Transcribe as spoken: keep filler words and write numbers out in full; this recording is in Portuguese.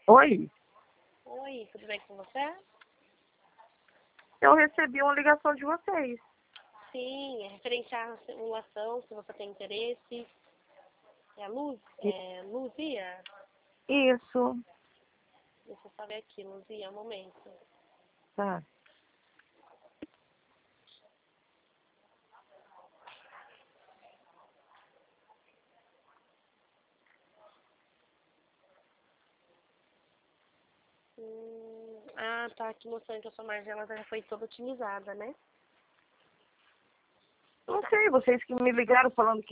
Oi, Oi, tudo bem com você? eu recebi uma ligação de vocês. Sim, é referente à simulação, se você tem interesse. É a Luz? É Luzia? Isso, Deixa eu só ver aqui, Luzia, um momento. tá. Hum, ah, tá aqui mostrando que a sua margem ela já foi toda otimizada, né? Não sei, vocês que me ligaram falando que